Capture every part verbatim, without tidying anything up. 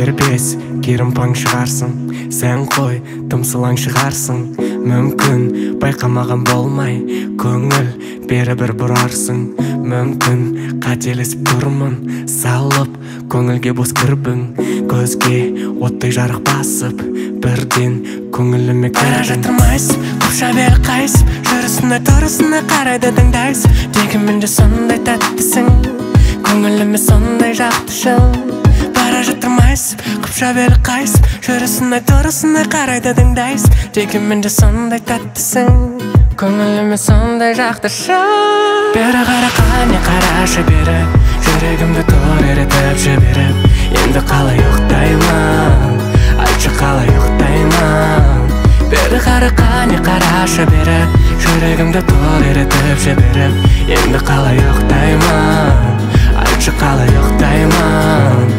дербес керім паң шығарсың, сән қой тымсылаң шығарсың. Мүмкін байқамаған болмай көңіл бері бір бұрарсың. Мүмкін қателесіп тұрмын, салып көңілге бос кірбің. Көзге оттай жарық басып, бірден көңіліме кірдің. Бара жатырмайсып, қопша бері қайсып, жүрісіне тұрысына қарайды тыңдайсып. Дегенмен де сондай тәттісің, көңіліме сондай жақтышың. Бара жатырмайсып, қопша бері қайсып, жүрісіне тұрысына қарайды тыңдайсып. Дегенмен де сондай тәттісің, көңіліме сондай жақтышың. Бері қара қане қарашы бері, жүрегімді тор еретіп жіберіп. Енді қалай ұйықтаймын, айтшы қалай ұйықтаймын. Бері қара қане қарашы бері, жүрегімді тор еретіп жіберіп. Енді қалай ұйықтаймын, айтшы қалай ұйықтаймын.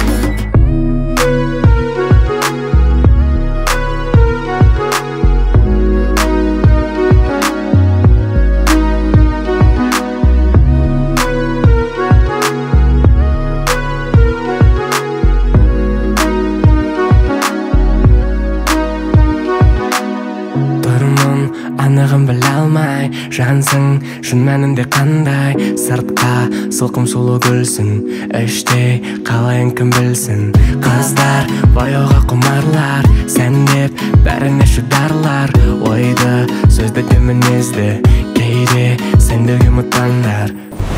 Анығын біле алмай жансың, шын мәнінде қандай. Сыртқа сылқым сұлу гүлсің, іште қалайын кім білсін. Қыздар бояуға құмарлар, сән деп бәріне шыдарлар. Ойды сөзді де мінезді, кейде сендегі мұттандар.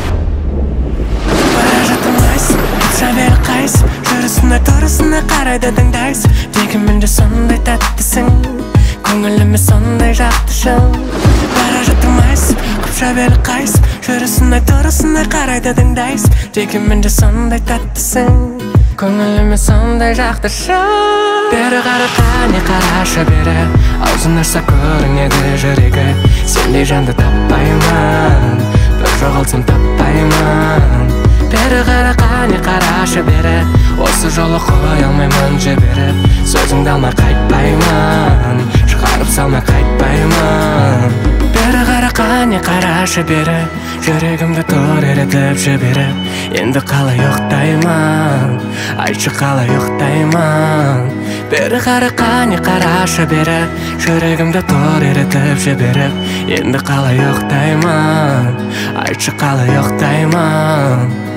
Бара жатырмайсың, қопша бері қайсып, жүрісіне тұрысына қарайды тыңдайсып. Дегенмен де сондай тәттісің, көңіліме сондай жақтышың. Бара жатырмайсың, қопша бері қайсып, жүрісіне тұрысына қарайды тыңдайсып. Дегенмен де сондай тәттісің, көңіліме сондай жақтышың. Бері қара қане қарашы бері, аузын ашса көрінеді жүрегі. Сендей жанды таппаймын, бір жоғалтсам таппаймын. Бері қара қане қарашы бері, осы жолы қоя алмаймын жіберіп. Сөзіңді алмай қайтпаймын, шығарып салмай қайтпаймын. Бері қара қане қарашы бері, жүрегімді тор еретіп жіберіп. Енді қалай ұйықтаймын, айтшы қалай ұйықтаймын. Бері қара қане қарашы бері, жүрегімді тор еретіп жіберіп. Енді қалай ұйықтаймын, айтшы қалай ұйықтаймын.